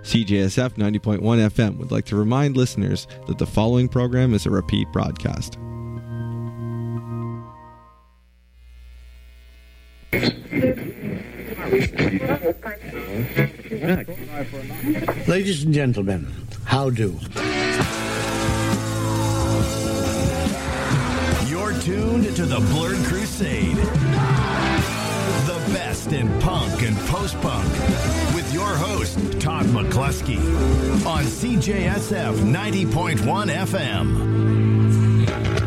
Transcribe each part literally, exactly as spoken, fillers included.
C J S F ninety point one F M would like to remind listeners that the following program is a repeat broadcast. Ladies and gentlemen, how do? You're tuned to the Blurred Crusade. The best in punk and post-punk. With your host, Todd McCluskey. On C J S F ninety point one F M.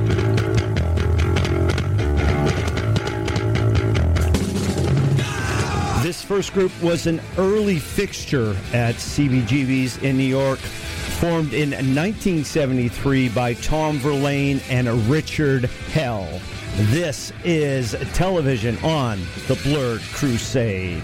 This first group was an early fixture at C B G B's in New York, formed in nineteen seventy-three by Tom Verlaine and Richard Hell. This is Television on the Blurred Crusade.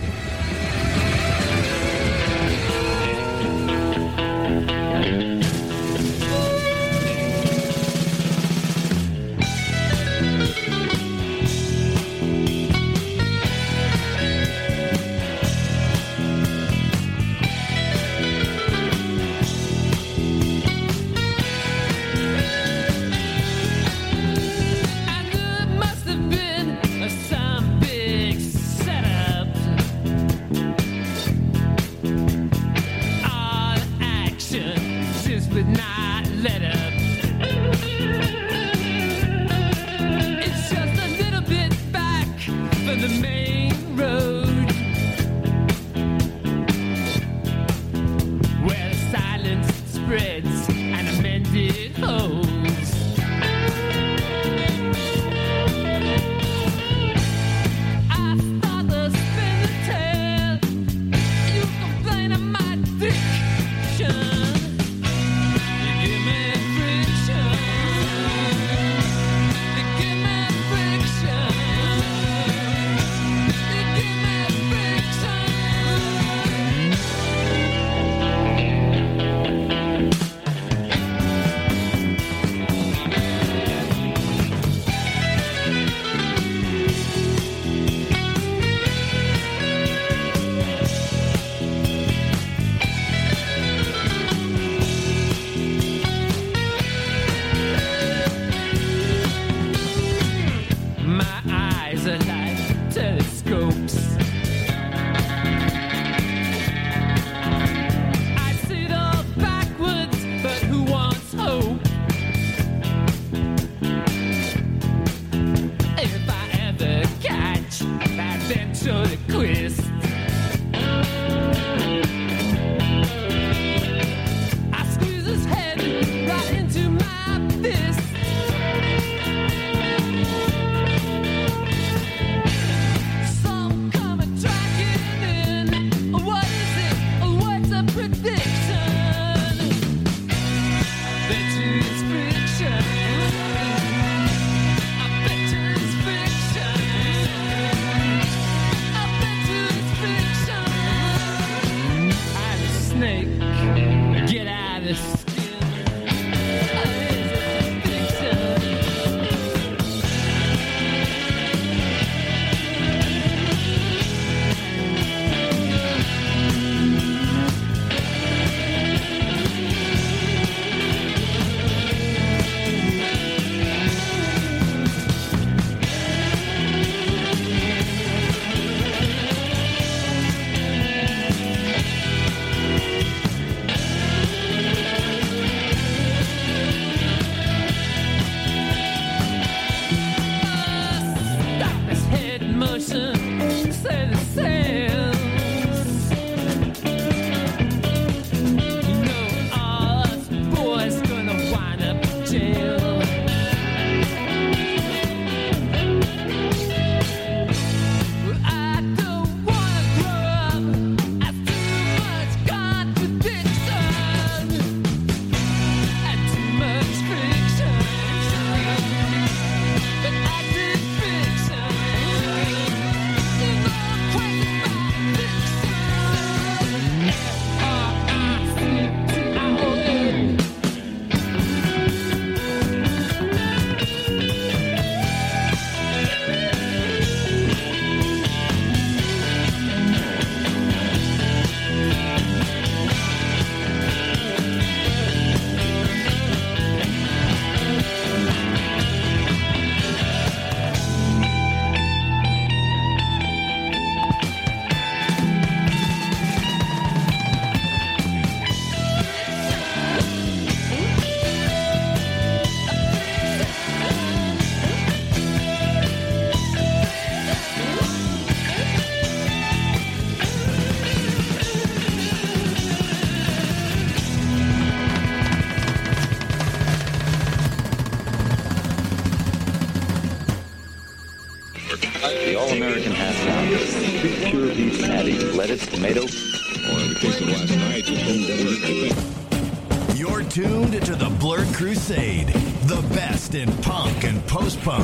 all-American half pounder, two pure beef patties, lettuce, tomato. Or in the case of last night, I think. You're tuned to the Blurred Crusade, the best in punk and post-punk.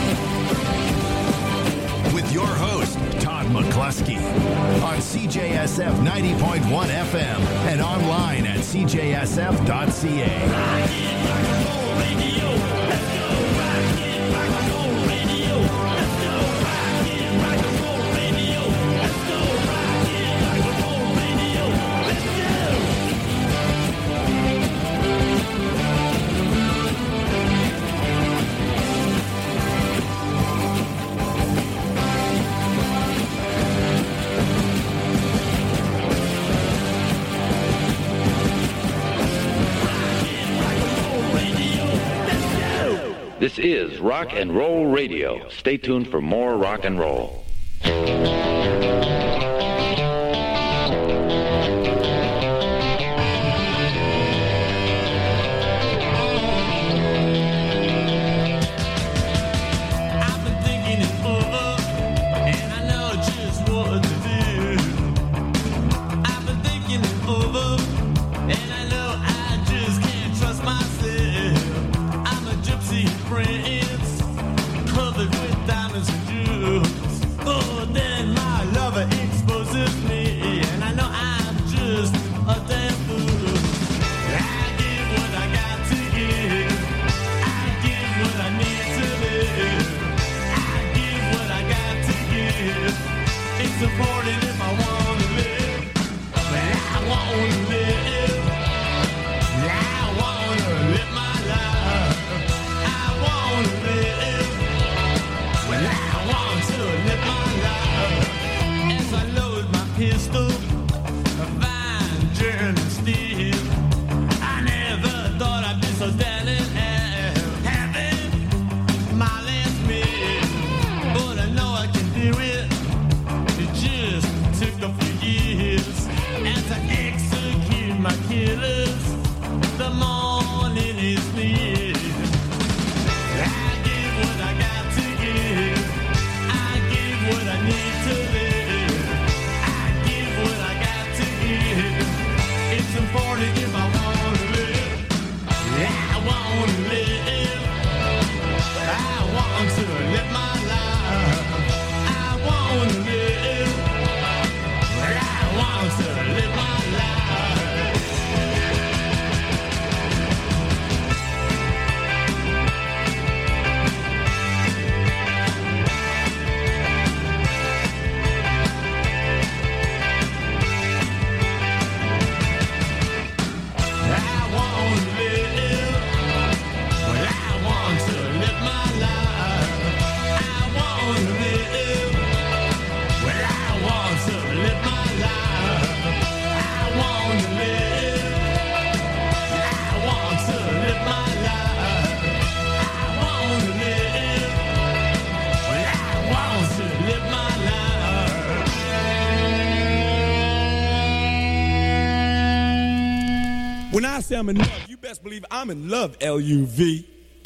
With your host, Todd McCluskey, on C J S F ninety point one F M and online at c j s f dot c a. This is Rock and Roll Radio. Stay tuned for more rock and roll. When I say I'm in love, you best believe I'm in love, L U V.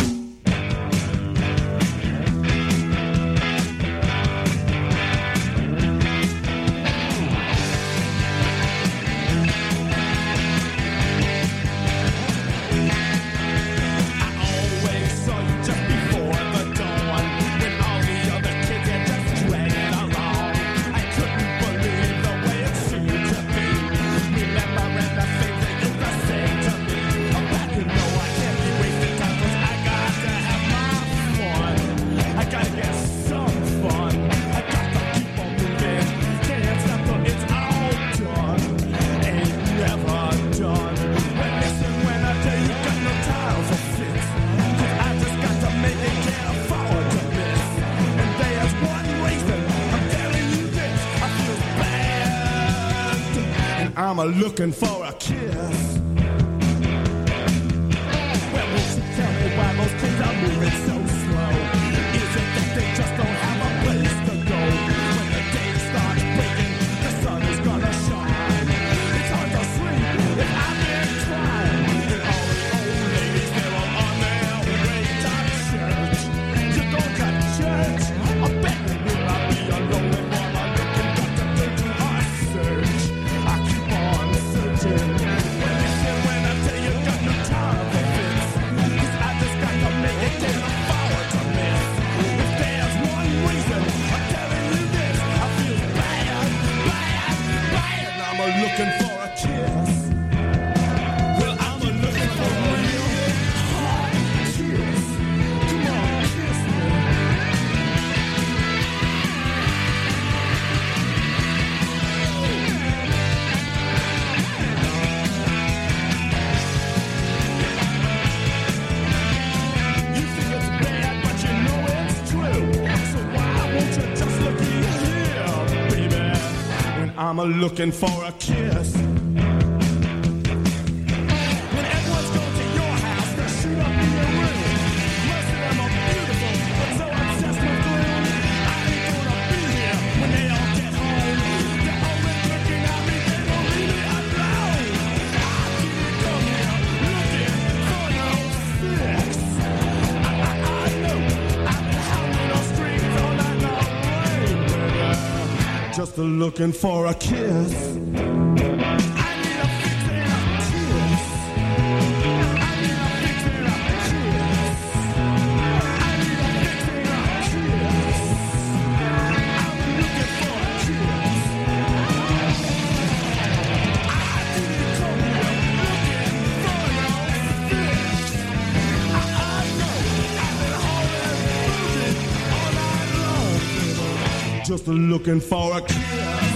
I'm looking for a kiss. Well, won't you tell me why those kids are moving so slow? Is it that they just don't have a place to go? When the day starts breaking, the sun is gonna shine. It's hard to sleep if I've been crying. And all the old ladies, they're all on their way to church. You go to church, I bet they will not be I'm looking for a kiss. When everyone's going to your house, they shoot up in your room. Most of them are beautiful, but so obsessed with gloom. I ain't gonna be here when they all get home. They're always looking at me, they won't leave me alone. I didn't come here looking for no fix. I, I, I know I've been hounding those streets all night long, baby. Just looking for a kiss. I need a fix and a kiss. I need a fix and a kiss. I need a fix and a kiss. I'm looking for a kiss. I didn't come here looking for no fix. I, I know I've been holding, moving all night long, baby. Just looking for a kiss.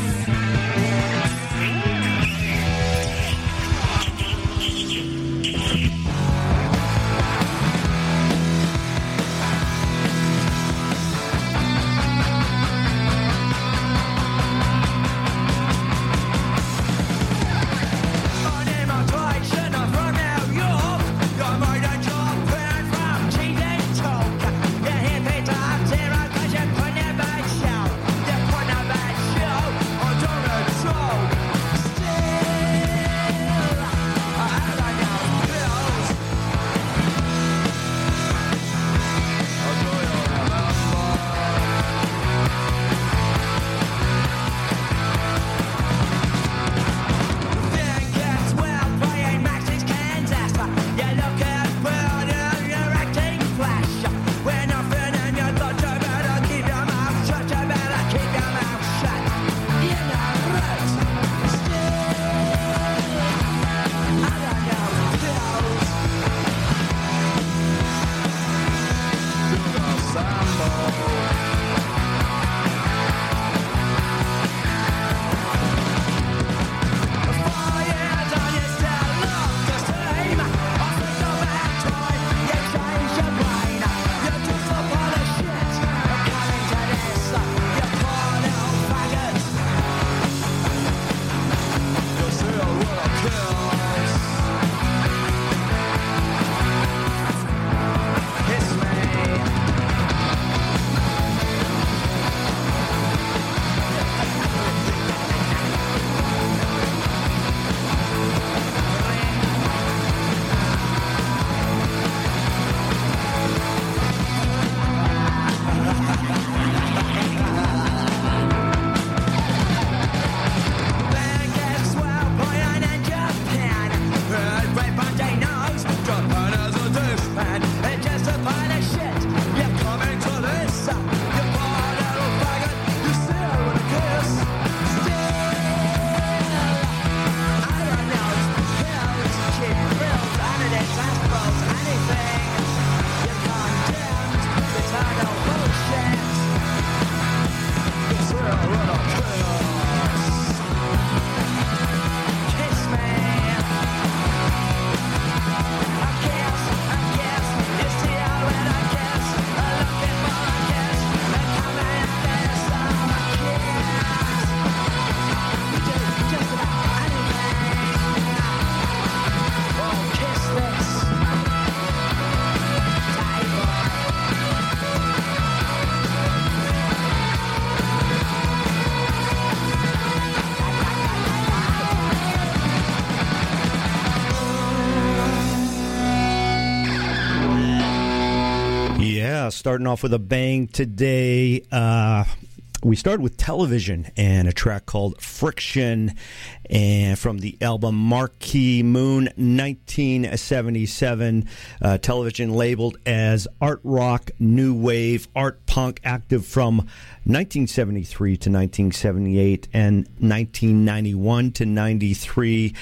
Starting off with a bang today. Uh, we started with Television and a track called Friction, and from the album Marquee Moon, nineteen seventy-seven. Uh, Television labeled as art rock, new wave, art punk, active from nineteen seventy-three to nineteen seventy-eight and nineteen ninety-one to ninety-three,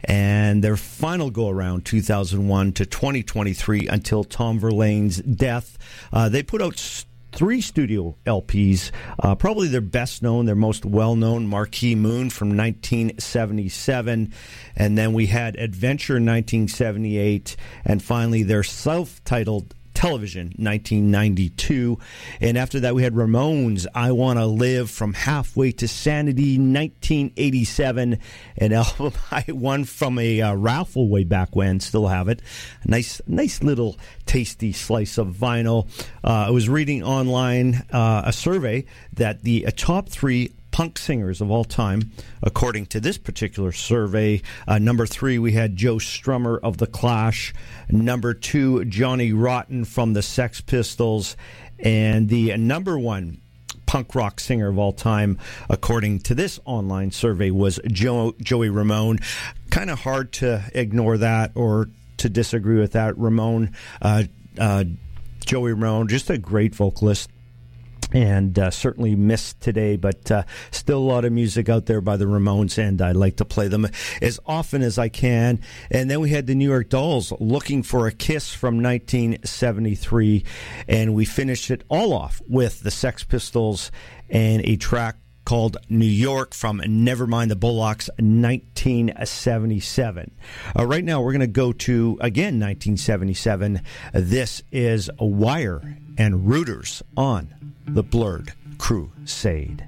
and their final go around two thousand one to twenty twenty-three until Tom Verlaine's death. Uh, they put out st- three studio L Ps, uh, probably their best known, their most well-known, Marquee Moon from nineteen seventy-seven, and then we had Adventure nineteen seventy-eight, and finally their self-titled television, nineteen ninety-two. And after that, we had Ramones, I Want to Live, From Halfway to Sanity, nineteen eighty-seven. An album I won from a uh, raffle way back when, still have it. A nice, nice little tasty slice of vinyl. Uh, I was reading online uh, a survey that the uh, top three punk singers of all time, according to this particular survey. Uh, number three, we had Joe Strummer of The Clash. Number two, Johnny Rotten from the Sex Pistols. And the uh, number one punk rock singer of all time, according to this online survey, was Joe, Joey Ramone. Kind of hard to ignore that or to disagree with that. Ramone, uh, uh, Joey Ramone, just a great vocalist. And uh, certainly missed today, but uh, still a lot of music out there by the Ramones, and I like to play them as often as I can. And then we had the New York Dolls, Looking for a Kiss from nineteen seventy-three, and we finished it all off with the Sex Pistols and a track called New York from Nevermind the Bullocks, nineteen seventy-seven. Uh, right now, we're going to go to, again, nineteen seventy-seven. This is Wire and Rooters on The Blurred Crusade.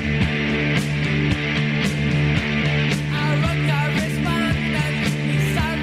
I run your wristband and you start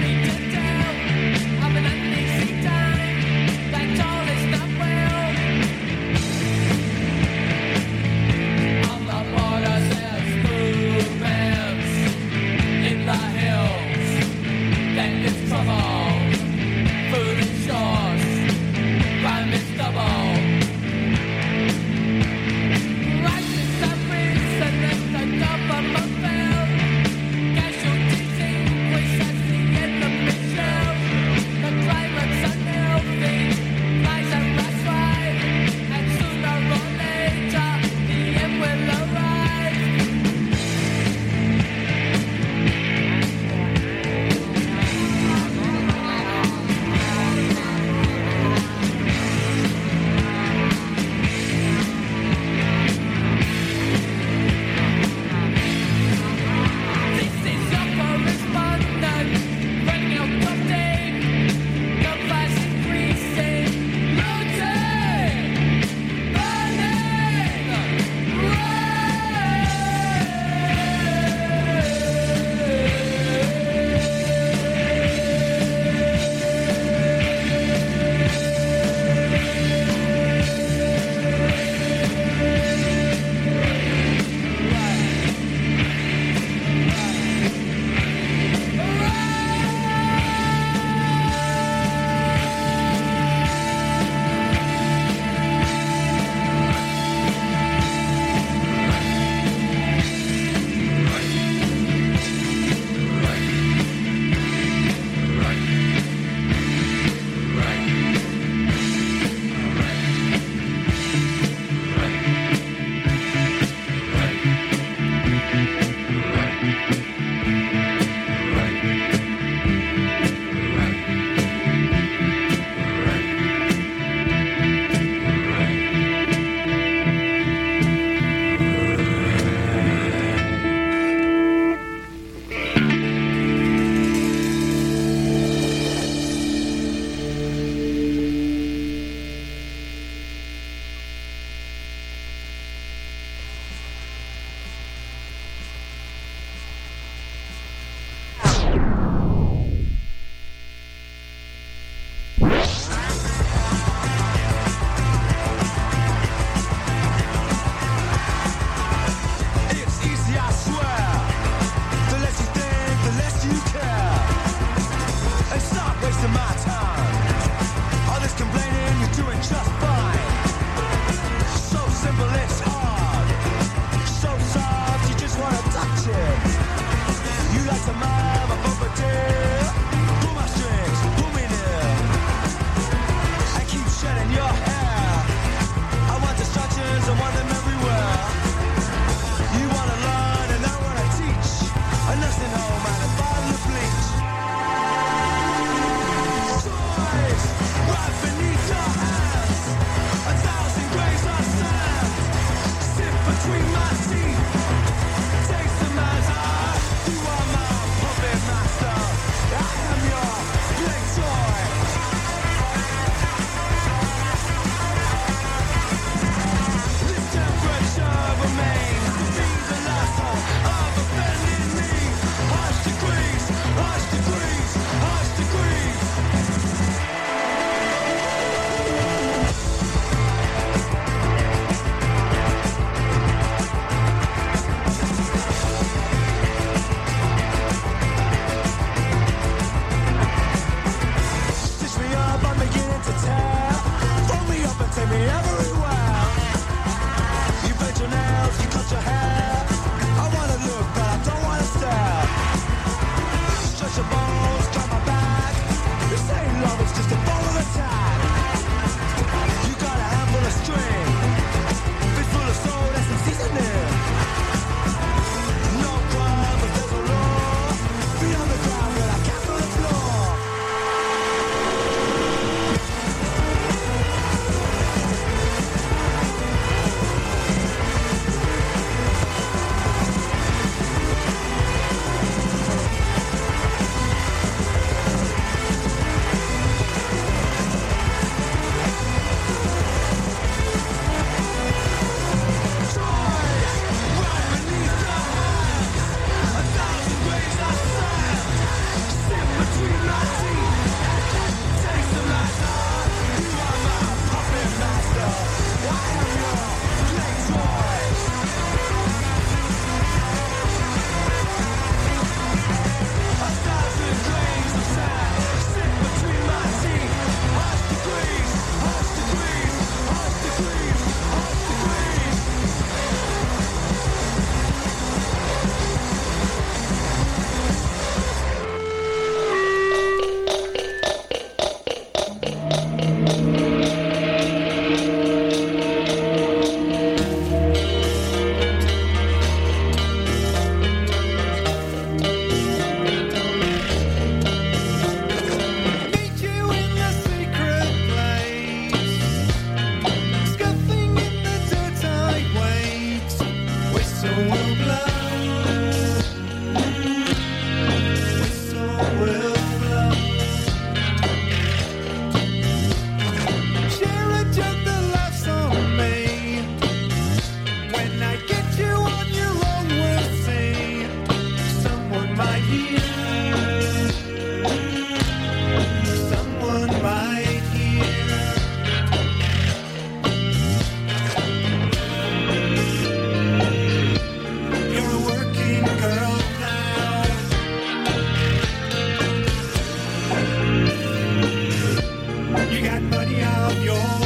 have your own.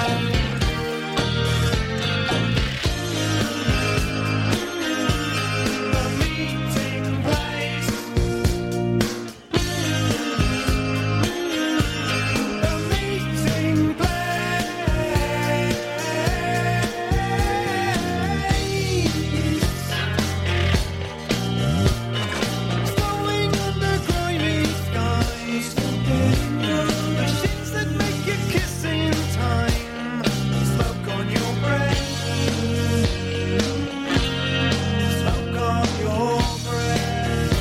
The meeting place. The meeting place. Flowing under grimy skies. Machines that make you kiss in time. Smoke on your breath. Smoke on your breath.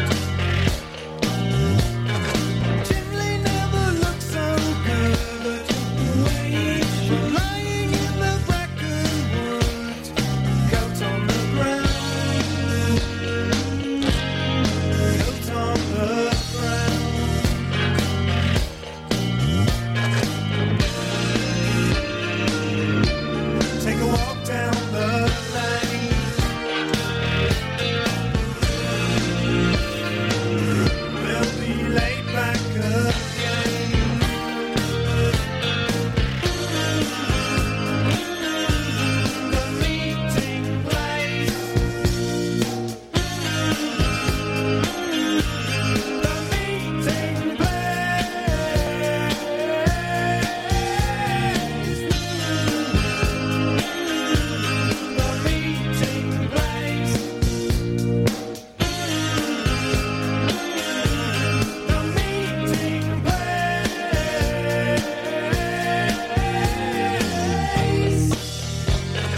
Chimney never looked so good. Lying in the bracken wood. Coat on the ground. Coat on the ground. Take a walk down the lane. We'll be laid back again. The meeting place. The meeting place. The meeting place. The meeting place.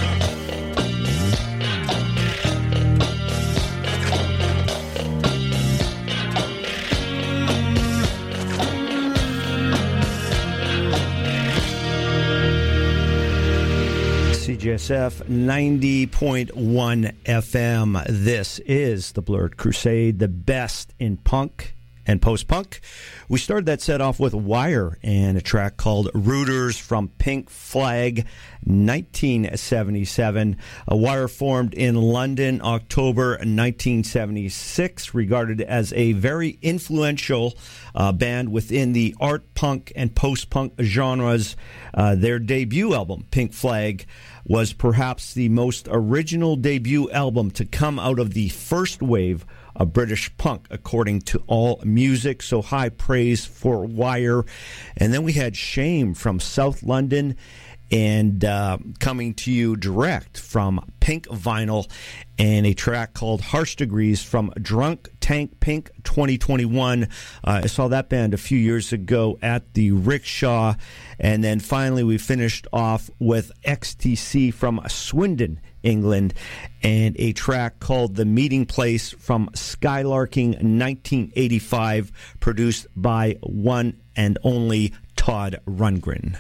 C J S F ninety point one F M. This is the Blurred Crusade, the best in punk and post-punk. We started that set off with Wire and a track called Rooters from Pink Flag, nineteen seventy-seven. A Wire formed in London, October nineteen seventy-six, regarded as a very influential uh, band within the art punk and post-punk genres. Uh, their debut album, Pink Flag, was perhaps the most original debut album to come out of the first wave of British punk, according to AllMusic. So high praise for Wire. And then we had Shame from South London, and uh, coming to you direct from Pink Vinyl, and a track called Harsh Degrees from Drunk Tank Pink twenty twenty-one. Uh, I saw that band a few years ago at the Rickshaw. And then finally we finished off with X T C from Swindon, England, and a track called The Meeting Place from Skylarking nineteen eighty-five, produced by one and only Todd Rundgren.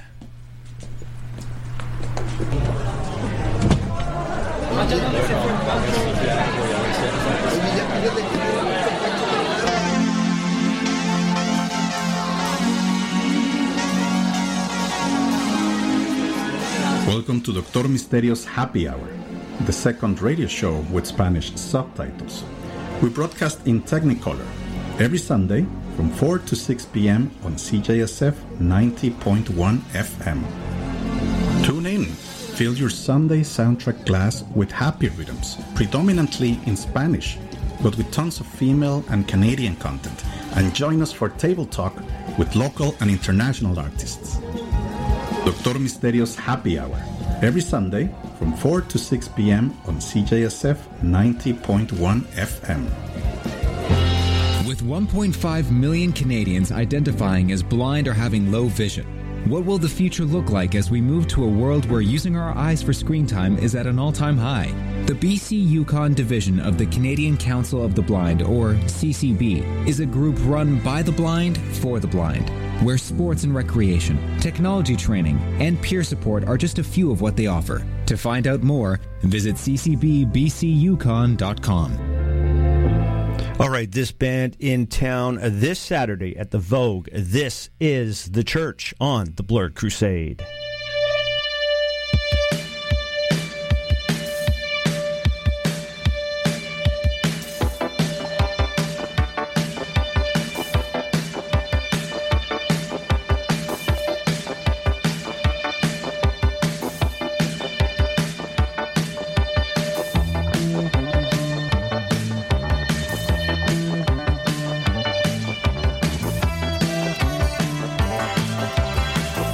Welcome to Doctor Misterio's Happy Hour, the second radio show with Spanish subtitles. We broadcast in Technicolor every Sunday from four to six p.m. on C J S F ninety point one F M. Tune in, fill your Sunday soundtrack glass with happy rhythms, predominantly in Spanish, but with tons of female and Canadian content, and join us for table talk with local and international artists. Doctor Misterio's Happy Hour, every Sunday from four to six p.m. on C J S F ninety point one F M. With one point five million Canadians identifying as blind or having low vision, what will the future look like as we move to a world where using our eyes for screen time is at an all-time high? The B C Yukon division of the Canadian Council of the Blind, or C C B, is a group run by the blind for the blind, where sports and recreation, technology training, and peer support are just a few of what they offer. To find out more, visit c c b b c yukon dot com. All right, this band in town this Saturday at the Vogue. This is The Church on the Blurred Crusade.